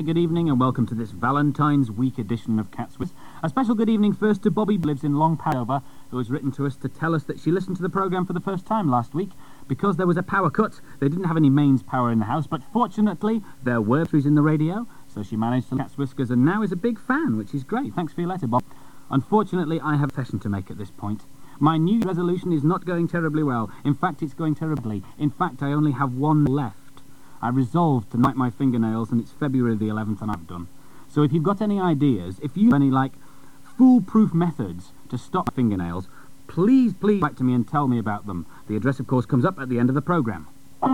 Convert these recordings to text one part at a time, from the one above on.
good evening and welcome to this Valentine's Week edition of Cat's Whisk. A special good evening first to Bobby, who lives in Long Padover, who has written to us to tell us that she listened to the programme for the first time last week. Because there was a power cut, they didn't have any mains power in the house, but fortunately there were batteries in the radio, so she managed to Cat's Whiskers and now is a big fan, which is great. Thanks for your letter, Bob. Unfortunately, I have a confession to make at this point. My New Year resolution is not going terribly well. In fact, it's going terribly. In fact, I only have one left. I resolved to bite my fingernails, and it's February the 11th, and I've done. So if you've got any ideas, if you have any, foolproof methods to stop fingernails, please write to me and tell me about them. The address, of course, comes up at the end of the programme.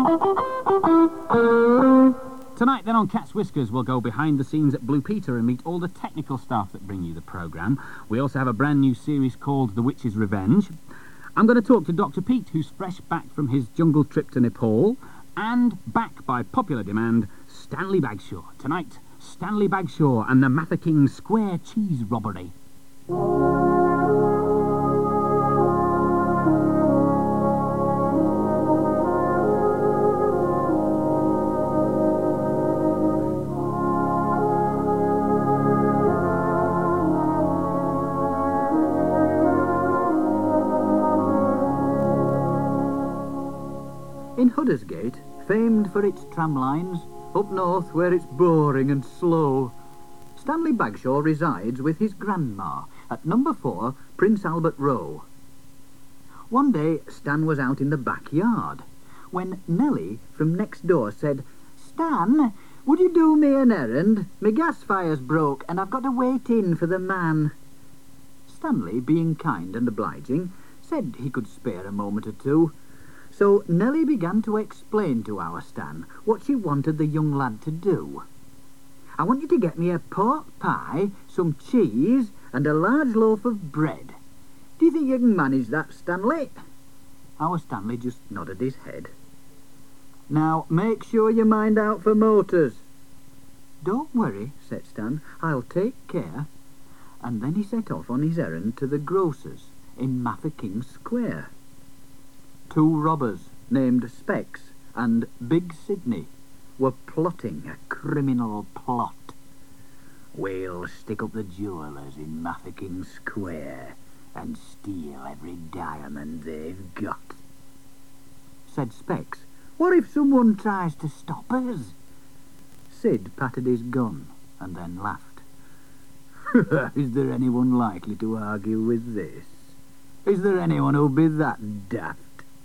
Tonight, then, on Cat's Whiskers, we'll go behind the scenes at Blue Peter and meet all the technical staff that bring you the programme. We also have a brand new series called The Witch's Revenge. I'm going to talk to Dr. Pete, who's fresh back from his jungle trip to Nepal, and back by popular demand, Stanley Bagshaw. Tonight, Stanley Bagshaw and the Mafeking Square Cheese Robbery. In Huddersgate, famed for its tram lines, up north where it's boring and slow, Stanley Bagshaw resides with his grandma at number 4 Prince Albert Row. One day, Stan was out in the backyard when Nellie from next door said, "Stan, would you do me an errand? My gas fire's broke and I've got to wait in for the man." Stanley, being kind and obliging, said he could spare a moment or two. So Nellie began to explain to our Stan what she wanted the young lad to do. "I want you to get me a pork pie, some cheese, and a large loaf of bread. Do you think you can manage that, Stanley?" Our Stanley just nodded his head. "Now, make sure you mind out for motors." "Don't worry," said Stan, "I'll take care." And then he set off on his errand to the grocer's in Mafeking Square. 2 robbers named Specs and Big Sidney were plotting a criminal plot. "We'll stick up the jewellers in Mafeking Square and steal every diamond they've got," said Specs. "What if someone tries to stop us?" Sid patted his gun and then laughed. "Is there anyone likely to argue with this? Is there anyone who'll be that daft?"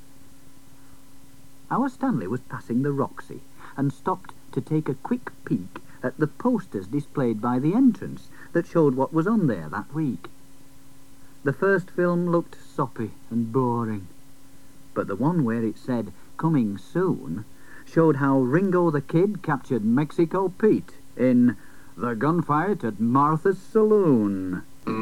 Our Stanley was passing the Roxy and stopped to take a quick peek at the posters displayed by the entrance that showed what was on there that week. The first film looked soppy and boring, but the one where it said "Coming Soon" showed how Ringo the Kid captured Mexico Pete in The Gunfight at Martha's Saloon.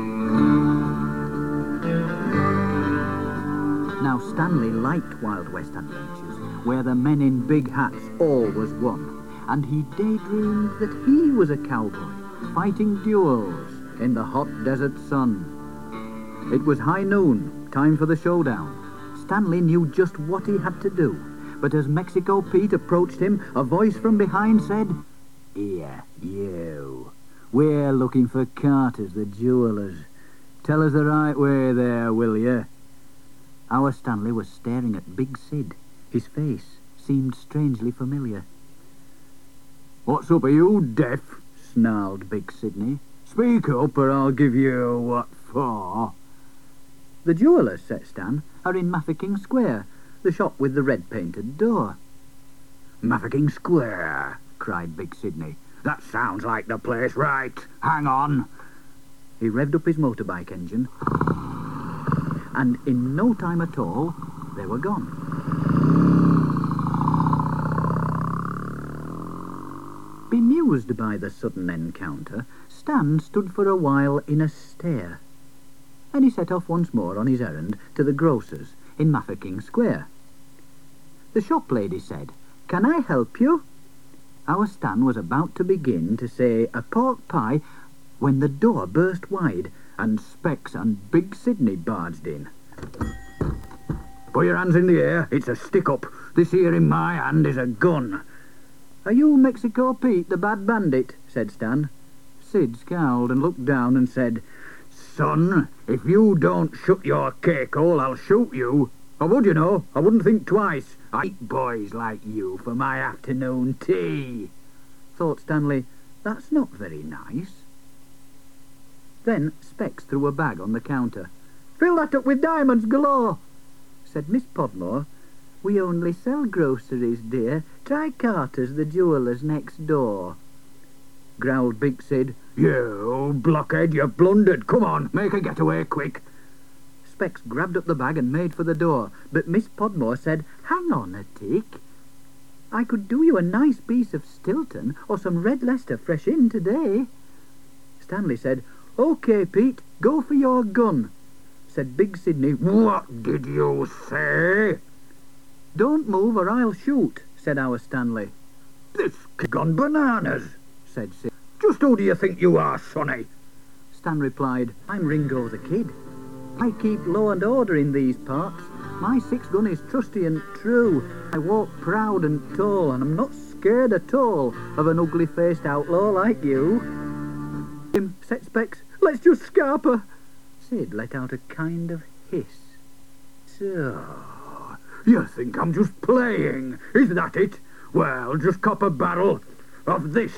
Now Stanley liked Wild West adventures, where the men in big hats always won, and he daydreamed that he was a cowboy, fighting duels in the hot desert sun. It was high noon, time for the showdown. Stanley knew just what he had to do, but as Mexico Pete approached him, a voice from behind said, "Here, you. We're looking for Carter's, the jewellers. Tell us the right way there, will you?" Our Stanley was staring at Big Sid. His face seemed strangely familiar. "What's up, are you deaf?" snarled Big Sidney. "Speak up or I'll give you what for." "The jewellers," said Stan, "are in Mafeking Square, the shop with the red-painted door." "Mafeking Square," cried Big Sidney. "That sounds like the place, right? Hang on." He revved up his motorbike engine, and in no time at all, they were gone. Bemused by the sudden encounter, Stan stood for a while in a stare. Then he set off once more on his errand to the grocer's in Mafeking Square. The shop lady said, "Can I help you?" Our Stan was about to begin to say a pork pie when the door burst wide and Specs and Big Sidney barged in. "Put your hands in the air, it's a stick-up. This here in my hand is a gun." "Are you Mexico Pete, the bad bandit?" said Stan. Sid scowled and looked down and said, "Son, if you don't shut your cake hole, I'll shoot you. I would, you know. I wouldn't think twice. I eat boys like you for my afternoon tea." Thought Stanley, that's not very nice. Then Specs threw a bag on the counter. "Fill that up with diamonds galore," said Miss Podmore. "We only sell groceries, dear. Try Carter's, the jeweller's next door." Growled Big Sid. "You old blockhead, you've blundered. Come on, make a getaway quick." Specs grabbed up the bag and made for the door, but Miss Podmore said, "Hang on a tick. I could do you a nice piece of Stilton or some Red Leicester fresh in today." Stanley said, "OK, Pete, go for your gun." Said Big Sidney, "What did you say?" "Don't move or I'll shoot," said our Stanley. "This kid's gone bananas," said Sid. "Just who do you think you are, sonny?" Stan replied, "I'm Ringo the Kid. I keep law and order in these parts. My 6-gun is trusty and true. I walk proud and tall, and I'm not scared at all of an ugly-faced outlaw like you." Said Specs, "Let's just scarp her." Sid let out a kind of hiss. "So, you think I'm just playing? Is that it? Well, just cop a barrel of this."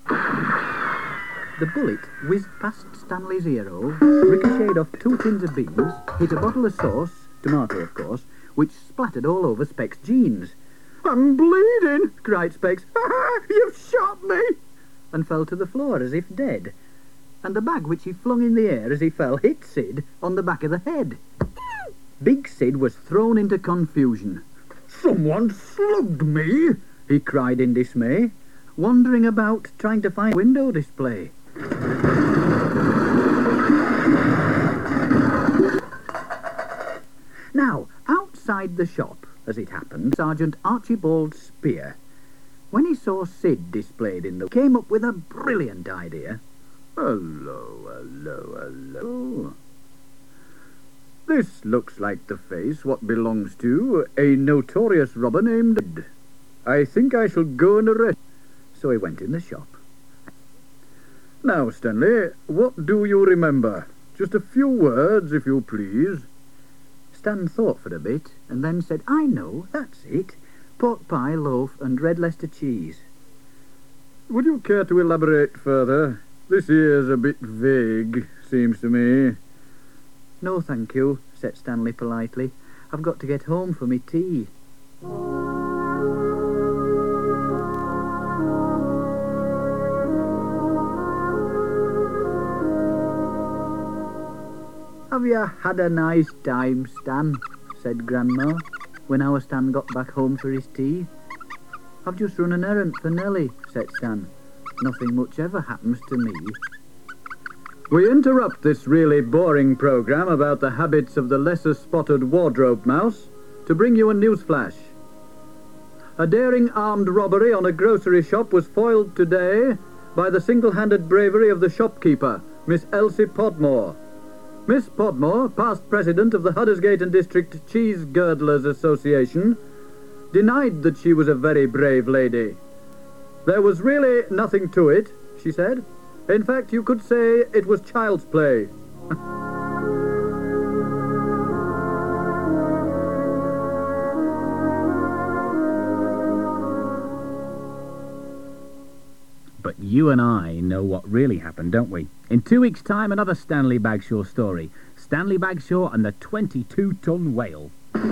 The bullet whizzed past Stanley's ear hole, ricocheted off 2 tins of beans, hit a bottle of sauce, tomato of course, which splattered all over Specs' jeans. "I'm bleeding," cried Specs. "You've shot me!" and fell to the floor as if dead. And the bag which he flung in the air as he fell hit Sid on the back of the head. Big Sid was thrown into confusion. "Someone slugged me!" he cried in dismay, wandering about trying to find a window display. Now, outside the shop, as it happened, Sergeant Archibald Spear, when he saw Sid displayed in the, came up with a brilliant idea. Hello. This looks like the face what belongs to a notorious robber named Ed. I think I shall go and arrest." So he went in the shop. "Now, Stanley, what do you remember? Just a few words, if you please." Stan thought for a bit, and then said, "I know, that's it. Pork pie, loaf, and Red Leicester cheese." "Would you care to elaborate further? This here's a bit vague, seems to me." "No, thank you," said Stanley politely. "I've got to get home for me tea." "Have you had a nice time, Stan?" said Grandma, when our Stan got back home for his tea. "I've just run an errand for Nellie," said Stan. "Nothing much ever happens to me." We interrupt this really boring programme about the habits of the lesser-spotted wardrobe mouse to bring you a news flash. A daring armed robbery on a grocery shop was foiled today by the single-handed bravery of the shopkeeper, Miss Elsie Podmore. Miss Podmore, past president of the Huddersgate and District Cheese Girdlers Association, denied that she was a very brave lady. "There was really nothing to it," she said. "In fact, you could say it was child's play." But you and I know what really happened, don't we? In 2 weeks' time, another Stanley Bagshaw story. Stanley Bagshaw and the 22-ton whale.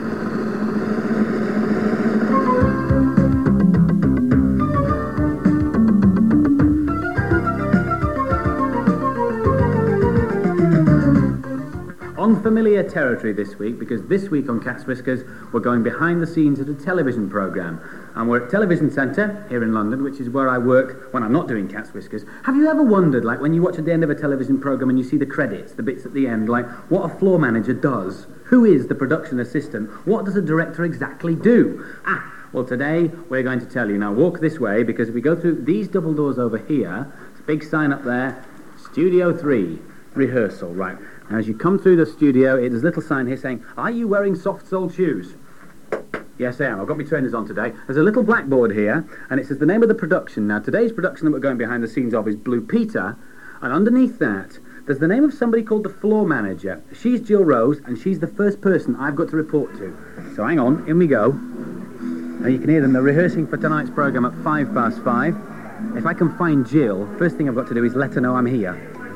Unfamiliar territory this week, because this week on Cat's Whiskers we're going behind the scenes at a television programme, and we're at Television Centre here in London, which is where I work when I'm not doing Cat's Whiskers. Have you ever wondered, like when you watch at the end of a television programme and you see the credits, the bits at the end, like what a floor manager does? Who is the production assistant? What does a director exactly do? Well, today we're going to tell you. Now walk this way, because if we go through these double doors over here, there's a big sign up there, Studio 3, rehearsal, right. As you come through the studio, there's a little sign here saying, "Are you wearing soft-soled shoes?" Yes, I am. I've got my trainers on today. There's a little blackboard here, and it says the name of the production. Now, today's production that we're going behind the scenes of is Blue Peter, and underneath that, there's the name of somebody called the floor manager. She's Jill Rose, and she's the first person I've got to report to. So hang on, in we go. Now you can hear them. They're rehearsing for tonight's programme at 5:05. If I can find Jill, first thing I've got to do is let her know I'm here.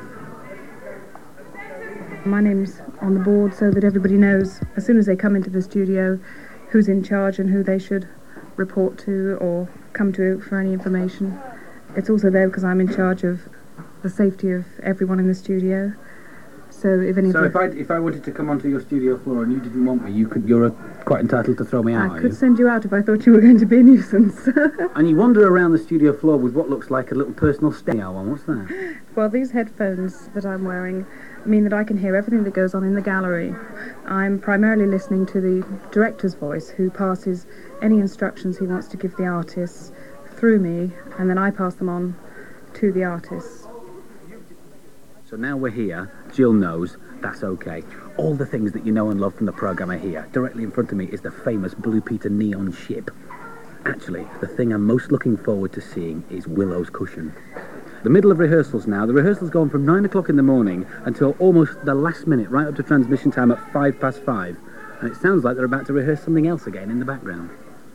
My name's on the board so that everybody knows as soon as they come into the studio who's in charge and who they should report to or come to for any information. It's also there because I'm in charge of the safety of everyone in the studio. So if any. So if I wanted to come onto your studio floor and you didn't want me, you're quite entitled to throw me out. I could send you out if I thought you were going to be a nuisance. And you wander around the studio floor with what looks like a little personal stereo on. What's that? Well, these headphones that I'm wearing mean that I can hear everything that goes on in the gallery. I'm primarily listening to the director's voice, who passes any instructions he wants to give the artists through me, and then I pass them on to the artists. So now we're here, Jill knows, that's okay. All the things that you know and love from the programme are here. Directly in front of me is the famous Blue Peter neon ship. Actually, the thing I'm most looking forward to seeing is Willow's cushion. The middle of rehearsals now. The rehearsals go on from 9 o'clock in the morning until almost the last minute, right up to transmission time at 5:05. And it sounds like they're about to rehearse something else again in the background.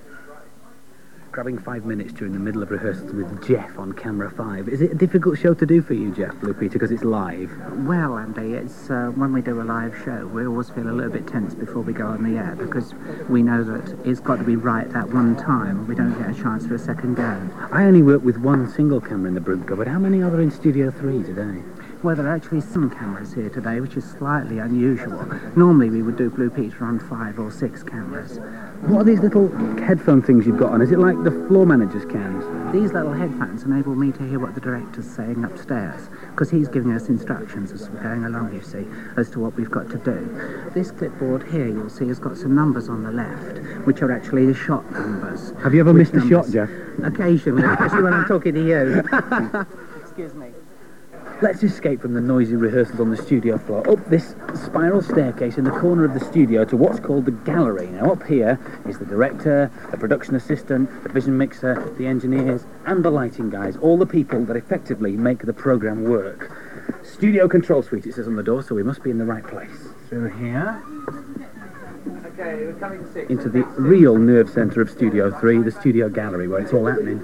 Grabbing 5 minutes during the middle of rehearsals with Jeff on camera 5. Is it a difficult show to do for you, Jeff, Blue Peter, because it's live? Well, Andy, it's when we do a live show, we always feel a little bit tense before we go on the air because we know that it's got to be right at one time. We don't get a chance for a second go. I only work with one single camera in the broom cupboard. How many are there in Studio 3 today? Well, there are actually some cameras here today, which is slightly unusual. Normally we would do Blue Peter on 5 or 6 cameras. What are these little headphone things you've got on? Is it like the floor manager's cams? These little headphones enable me to hear what the director's saying upstairs, because he's giving us instructions as we're going along, you see, as to what we've got to do. This clipboard here, you'll see, has got some numbers on the left, which are actually the shot numbers. Have you ever missed a shot, Jeff? Occasionally, especially when I'm talking to you. Excuse me. Let's escape from the noisy rehearsals on the studio floor, up this spiral staircase in the corner of the studio to what's called the gallery. Now up here is the director, the production assistant, the vision mixer, the engineers and the lighting guys, all the people that effectively make the programme work. Studio control suite, it says on the door, so we must be in the right place. Through here. Okay, we're coming to 6. Into the real nerve centre of Studio 3, the studio gallery, where it's all happening.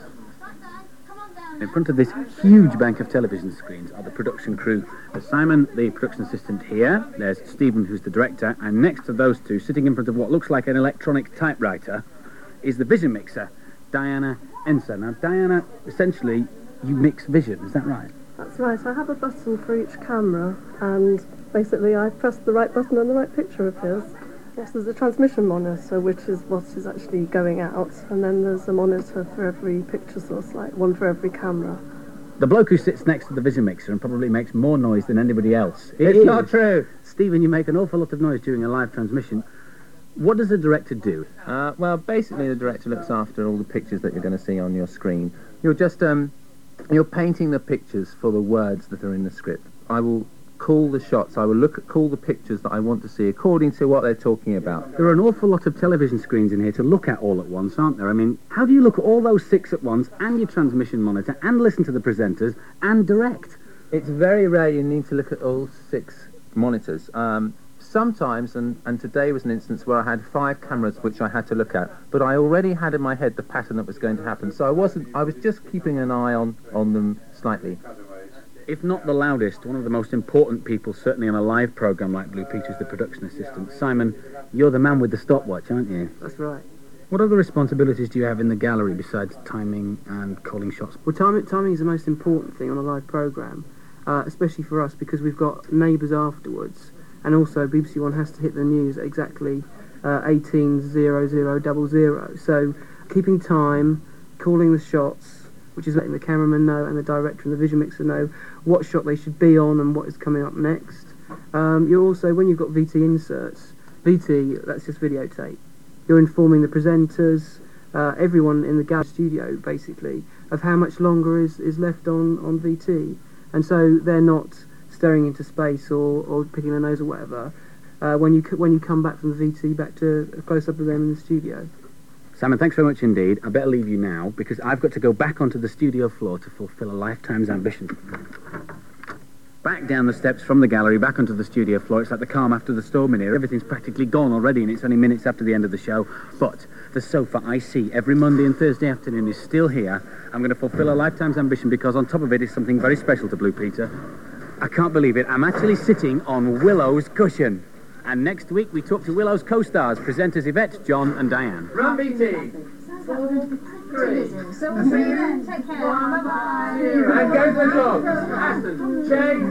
In front of this huge bank of television screens are the production crew. There's Simon, the production assistant here. There's Stephen, who's the director. And next to those two, sitting in front of what looks like an electronic typewriter, is the vision mixer, Diana Enser. Now, Diana, essentially, you mix vision, is that right? That's right. I have a button for each camera, and basically I press the right button and the right picture appears. Yes, there's a transmission monitor, which is what is actually going out, and then there's a monitor for every picture source, like one for every camera. The bloke who sits next to the vision mixer and probably makes more noise than anybody else. It's not true. Stephen, you make an awful lot of noise during a live transmission. What does the director do? Well, basically the director looks after all the pictures that you're going to see on your screen. You're just, you're painting the pictures for the words that are in the script. I will call the shots, I will call the pictures that I want to see according to what they're talking about. There are an awful lot of television screens in here to look at all at once, aren't there? I mean, how do you look at all those 6 at once and your transmission monitor and listen to the presenters and direct? It's very rare you need to look at all 6 monitors. Sometimes, and today was an instance where I had 5 cameras which I had to look at, but I already had in my head the pattern that was going to happen, so I was just keeping an eye on them slightly. If not the loudest, one of the most important people, certainly on a live programme like Blue Peter, is the production assistant. Simon, you're the man with the stopwatch, aren't you? That's right. What other responsibilities do you have in the gallery besides timing and calling shots? Well, timing is the most important thing on a live programme, especially for us because we've got neighbours afterwards, and also BBC One has to hit the news at exactly 18:00:00. So keeping time, calling the shots, which is letting the cameraman know and the director and the vision mixer know what shot they should be on and what is coming up next. You're also, when you've got VT inserts, VT, that's just videotape, you're informing the presenters, everyone in the gallery studio, basically, of how much longer is left on VT. And so they're not staring into space or picking their nose or whatever. when you come back from the VT back to a close-up of them in the studio. Simon, thanks very much indeed. I better leave you now because I've got to go back onto the studio floor to fulfil a lifetime's ambition. Back down the steps from the gallery, back onto the studio floor. It's like the calm after the storm in here. Everything's practically gone already and it's only minutes after the end of the show. But the sofa I see every Monday and Thursday afternoon is still here. I'm going to fulfil a lifetime's ambition because on top of it is something very special to Blue Peter. I can't believe it. I'm actually sitting on Willow's cushion. And next week we talk to Willow's co-stars, presenters Yvette, John and Diane. Run, BT! 3. Take care. Bye-bye. And go for the dogs. Aston, Jane,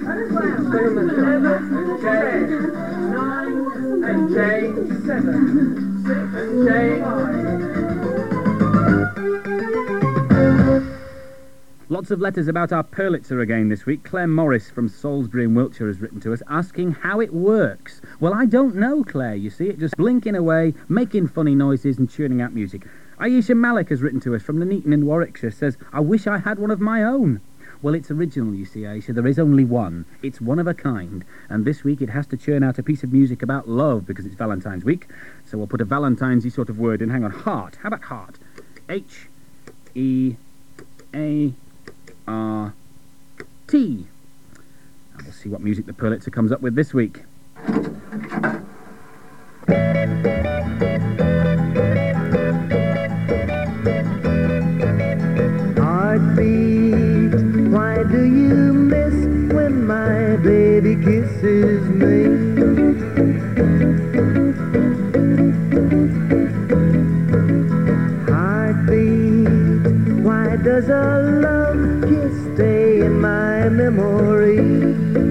11, and Jane, 9, and Jane, 7, 6, and Jane. Lots of letters about our Purlitzer again this week. Claire Morris from Salisbury in Wiltshire has written to us asking how it works. Well, I don't know, Claire, you see. It just blinking away, making funny noises and churning out music. Ayesha Malik has written to us from Nuneaton in Warwickshire, says, I wish I had one of my own. Well, it's original, you see, Ayesha. There is only one. It's one of a kind. And this week it has to churn out a piece of music about love because it's Valentine's week. So we'll put a Valentine's-y sort of word in. Hang on, heart. How about heart? H-E-A-R-T. And we'll see what music the Purlitzer comes up with this week. Heartbeat, why do you miss when my baby kisses me? Heartbeat, why does a love kiss stay in my memory?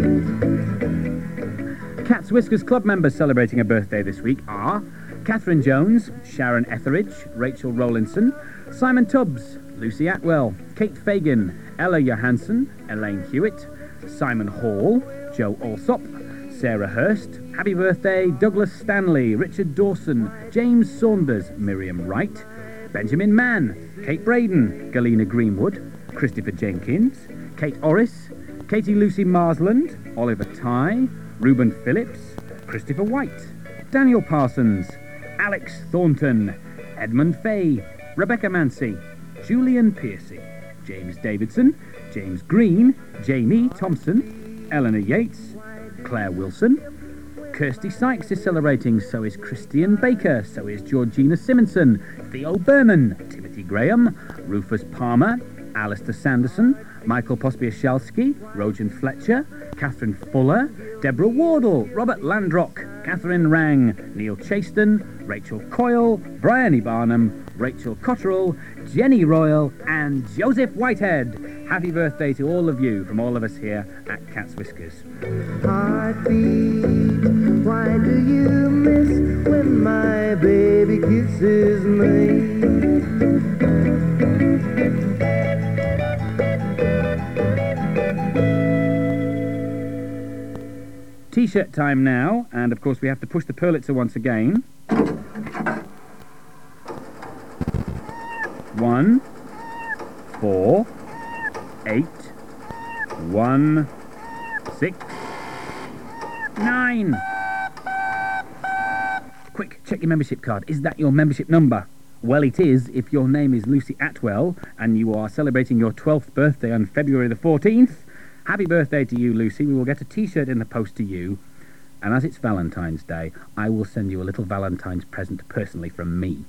Cat's Whiskers Club members celebrating a birthday this week are Catherine Jones, Sharon Etheridge, Rachel Rowlinson, Simon Tubbs, Lucy Atwell, Kate Fagan, Ella Johansson, Elaine Hewitt, Simon Hall, Joe Alsop, Sarah Hurst. Happy birthday, Douglas Stanley, Richard Dawson, James Saunders, Miriam Wright, Benjamin Mann, Kate Braden, Galena Greenwood, Christopher Jenkins, Kate Orris, Katie Lucy Marsland, Oliver Tye, Reuben Phillips, Christopher White, Daniel Parsons, Alex Thornton, Edmund Fay, Rebecca Mancy, Julian Piercy, James Davidson, James Green, Jamie Thompson, Eleanor Yates, Claire Wilson, Kirsty Sykes is celebrating, so is Christian Baker, so is Georgina Simonson, Theo Berman, Timothy Graham, Rufus Palmer, Alistair Sanderson, Michael Pospieszalski, Rojan Fletcher, Catherine Fuller, Deborah Wardle, Robert Landrock, Catherine Rang, Neil Chaston, Rachel Coyle, Bryony Barnum, Rachel Cotterill, Jenny Royal and Joseph Whitehead. Happy birthday to all of you from all of us here at Cat's Whiskers. Heartbeat, why do you miss when my baby kisses me? T-shirt time now, and of course we have to push the Purlitzer once again. 1, 4, 8, 1, 6, 9. Quick, check your membership card. Is that your membership number? Well, it is if your name is Lucy Atwell and you are celebrating your 12th birthday on February the 14th. Happy birthday to you, Lucy. We will get a T-shirt in the post to you. And as it's Valentine's Day, I will send you a little Valentine's present personally from me.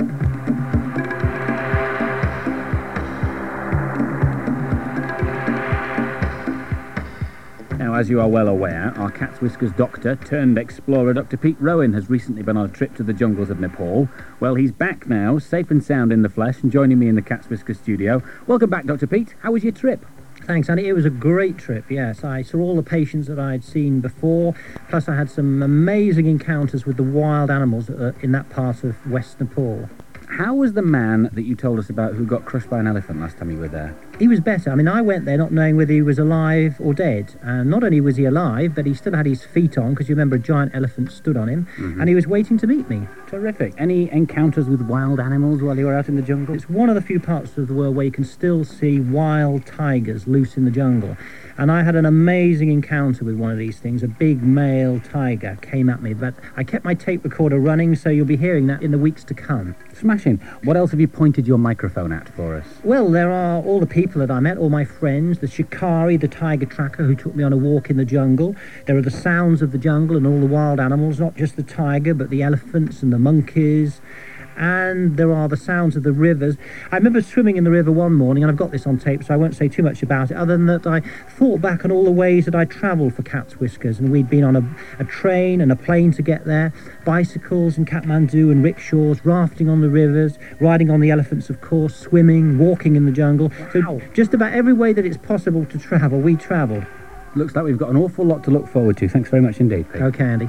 Now, as you are well aware, our Cat's Whiskers doctor turned explorer Dr. Pete Rowan has recently been on a trip to the jungles of Nepal. Well, he's back now, safe and sound in the flesh, and joining me in the Cat's Whiskers studio. Welcome back, Dr. Pete. How was your trip? Thanks, Andy. It was a great trip, yes. I saw all the patients that I'd seen before, plus I had some amazing encounters with the wild animals in that part of West Nepal. How was the man that you told us about who got crushed by an elephant last time you were there? He was better. I mean, I went there not knowing whether he was alive or dead. And not only was he alive, but he still had his feet on, because you remember a giant elephant stood on him, and he was waiting to meet me. Terrific. Any encounters with wild animals while you were out in the jungle? It's one of the few parts of the world where you can still see wild tigers loose in the jungle. And I had an amazing encounter with one of these things. A big male tiger came at me, but I kept my tape recorder running, so you'll be hearing that in the weeks to come. Smashing. What else have you pointed your microphone at for us? Well, there are all the people that I met, all my friends, the shikari, the tiger tracker who took me on a walk in the jungle. There are the sounds of the jungle and all the wild animals, not just the tiger, but the elephants and the monkeys. And there are the sounds of the rivers. I remember swimming in the river one morning, and I've got this on tape, so I won't say too much about it, other than that I thought back on all the ways that I travelled for Cat's Whiskers, and we'd been on a train and a plane to get there, bicycles in Kathmandu and rickshaws, rafting on the rivers, riding on the elephants, of course, swimming, walking in the jungle. So just about every way that it's possible to travel, we travelled. Looks like we've got an awful lot to look forward to. Thanks very much indeed, Pete. Okay, Andy.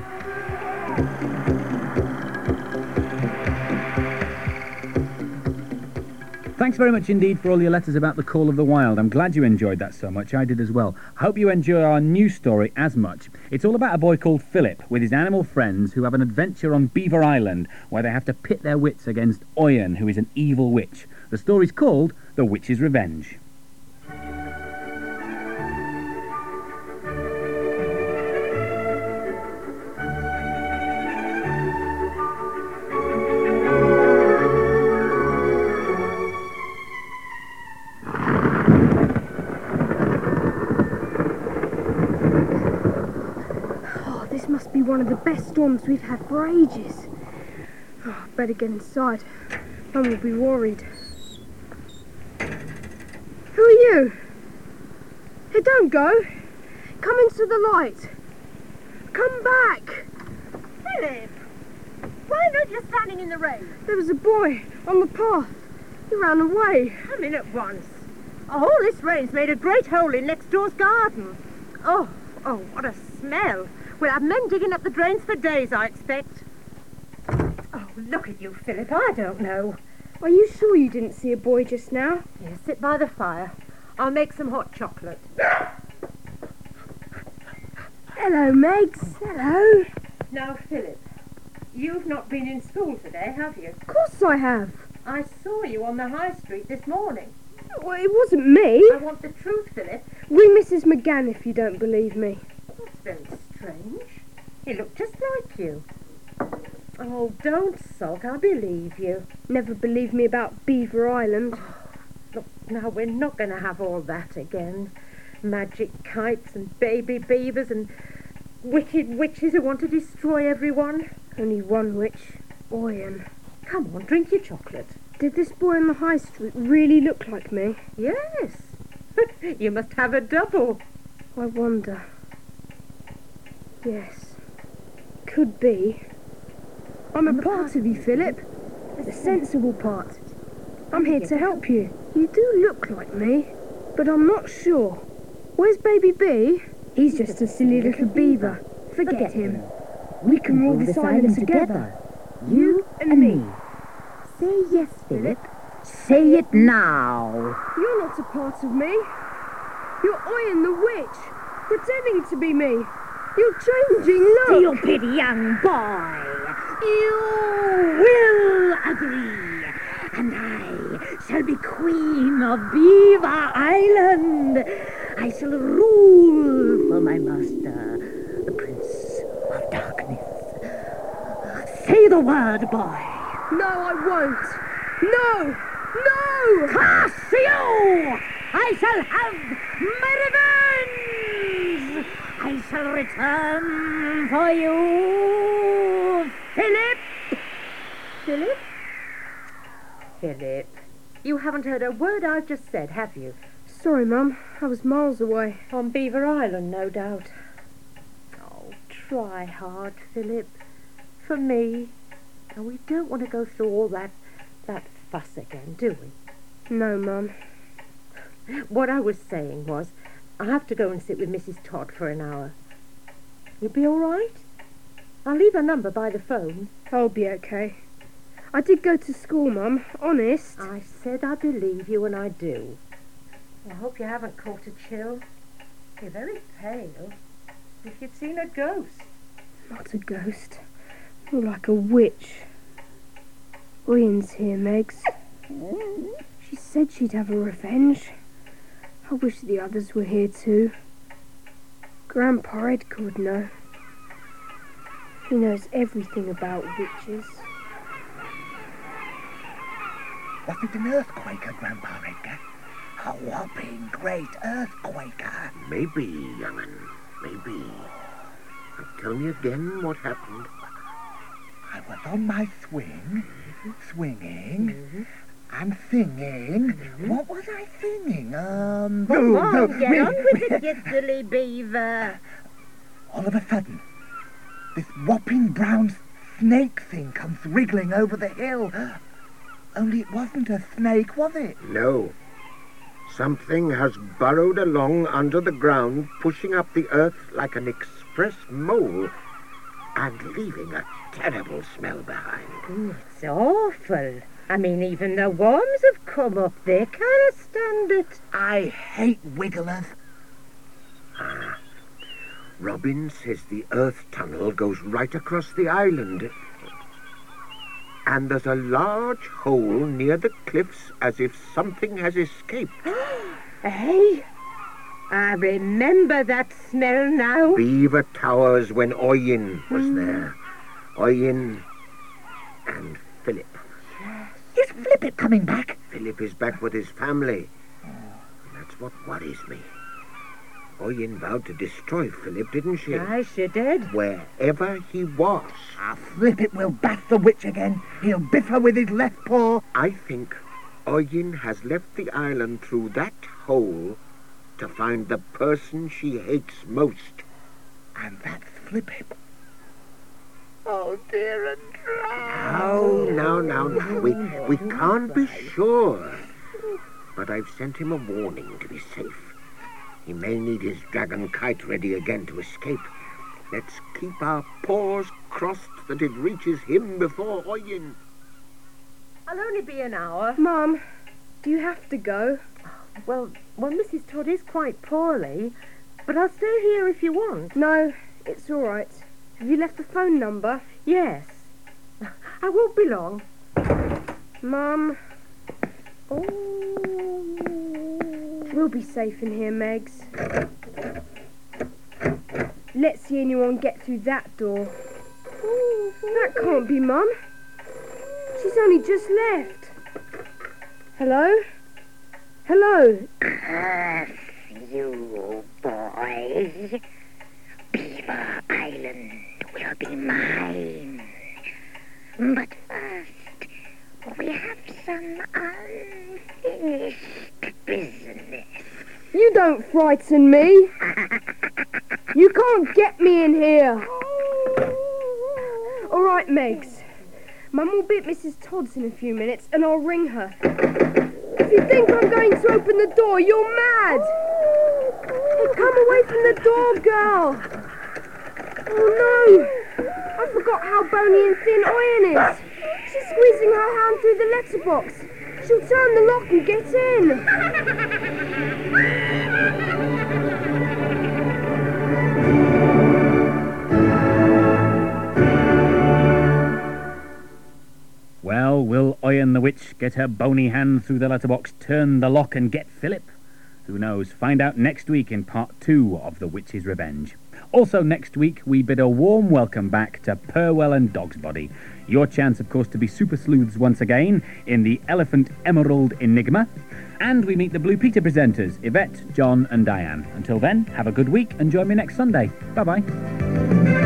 Thanks very much indeed for all your letters about the Call of the Wild. I'm glad you enjoyed that so much. I did as well. I hope you enjoy our new story as much. It's all about a boy called Philip with his animal friends who have an adventure on Beaver Island where they have to pit their wits against Oyen, who is an evil witch. The story's called The Witch's Revenge. One of the best storms we've had for ages. Oh, better get inside. Mum will be worried. Who are you? Hey, don't go. Come into the light. Come back. Philip! Why not you standing in the rain? There was a boy on the path. He ran away. Come in at once. Oh, this rain's made a great hole in next door's garden. Oh, what a smell. We'll have men digging up the drains for days, I expect. Oh, look at you, Philip. I don't know. Are you sure you didn't see a boy just now? Yes, sit by the fire. I'll make some hot chocolate. Hello, Megs. Hello. Now, Philip, you've not been in school today, have you? Of course I have. I saw you on the high street this morning. Well, it wasn't me. I want the truth, Philip. Ring Mrs. McGann if you don't believe me. That's very strange. He looked just like you. Oh, don't sulk. I believe you. Never believed me about Beaver Island. Oh, look, now we're not going to have all that again. Magic kites and baby beavers and wicked witches who want to destroy everyone. Only one witch, Oyen. Come on, drink your chocolate. Did this boy on the high street really look like me? Yes. You must have a double. I wonder. Yes. Could be. I'm a part of you, Philip. The sensible part. I'm here to help you. You do look like me, but I'm not sure. Where's Baby B? He's just a silly little beaver. Forget him. We can rule this island together. You and me. Say yes, Philip. Say it now. You're not a part of me. You're Oyen the witch, pretending to be me. You're changing, look. Stupid young boy. You will agree. And I shall be queen of Beaver Island. I shall rule for my master, the Prince of Darkness. Say the word, boy. No, I won't. No! No! Curse you! I shall have my revenge! I shall return for you, Philip! Philip? Philip, you haven't heard a word I've just said, have you? Sorry, Mum. I was miles away. On Beaver Island, no doubt. Oh, try hard, Philip. For me. And we don't want to go through all that fuss again, do we? No, Mum. What I was saying was, I have to go and sit with Mrs. Todd for an hour. You'll be all right? I'll leave her number by the phone. I'll be okay. I did go to school, Mum. Honest. I said I believe you, and I do. I hope you haven't caught a chill. You're very pale. If you'd seen a ghost. Not a ghost. More like a witch. Ian's here, Megs. She said she'd have a revenge. I wish the others were here too. Grandpa Edgar would know. He knows everything about witches. Wasn't an earthquaker, Grandpa Edgar? A whopping great earthquaker. Maybe, young'un, maybe. Now tell me again what happened. I was on my swing, swinging, and singing. What was I singing? Come on, get on with it, you silly beaver. All of a sudden, this whopping brown snake thing comes wriggling over the hill. Only it wasn't a snake, was it? No. Something has burrowed along under the ground, pushing up the earth like an express mole, and leaving a terrible smell behind. It's awful. I mean, even the worms have come up. They can't stand it. I hate wigglers. Ah. Robin says the earth tunnel goes right across the island. And there's a large hole near the cliffs as if something has escaped. Hey, I remember that smell now. Beaver Towers when Oyin was there. Oyin and Philip. Is Philip coming back? Philip is back with his family. That's what worries me. Oyin vowed to destroy Philip, didn't she? Aye, she did. Wherever he was. Philip will bat the witch again. He'll biff her with his left paw. I think Oyin has left the island through that hole to find the person she hates most. And that's Philip. Oh, dear and dry. Now. We can't be sure. But I've sent him a warning to be safe. He may need his dragon kite ready again to escape. Let's keep our paws crossed that it reaches him before Oyin. I'll only be an hour. Mum, do you have to go? Well, Mrs. Todd is quite poorly, but I'll stay here if you want. No, it's all right. Have you left the phone number? Yes. I won't be long. Mum. We'll be safe in here, Megs. Let's see anyone get through that door. That can't be Mum. She's only just left. Hello? Hello? Curse you, boys. Beaver Island will be mine. But first, we have some unfinished business. You don't frighten me. You can't get me in here. All right, Megs. Mum will be at Mrs. Todd's in a few minutes and I'll ring her. If you think I'm going to open the door, you're mad. Hey, come away from the door, girl. Oh, no. I forgot how bony and thin Oyin is. She's squeezing her hand through the letterbox. She'll turn the lock and get in. Well, will Oyin the Witch get her bony hand through the letterbox, turn the lock and get Philip? Who knows? Find out next week in part 2 of The Witch's Revenge. Also next week, we bid a warm welcome back to Purwell and Dogsbody. Your chance, of course, to be super sleuths once again in the Elephant Emerald Enigma. And we meet the Blue Peter presenters, Yvette, John and Diane. Until then, have a good week and join me next Sunday. Bye-bye.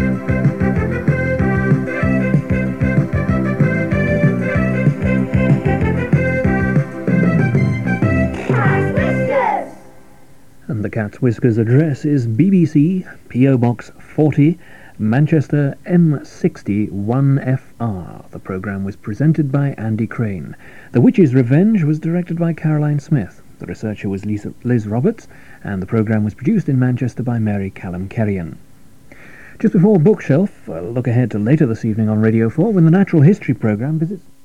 And the Cat's Whiskers address is BBC, P.O. Box 40, Manchester M60 1FR. The programme was presented by Andy Crane. The Witch's Revenge was directed by Caroline Smith. The researcher was Liz Roberts, and the programme was produced in Manchester by Mary Callum Kerrion. Just before Bookshelf, a look ahead to later this evening on Radio 4 when the Natural History programme visits